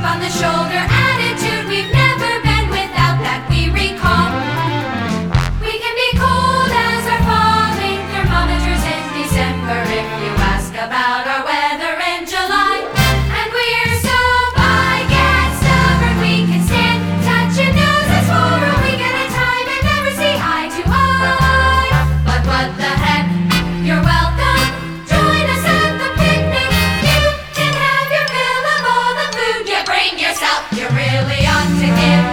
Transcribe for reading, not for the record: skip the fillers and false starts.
on the shoulder attitude. We've never been without that, we recall. We can be cold as our falling thermometers in December if you ask about our weather in July. And we're so big and stubborn we can stand touching noses for a week at a time and never see eye to eye. But what the heck, you're welcome. Join us at the picnic. You can have your fill of all the food. You bring yourself, you really ought to give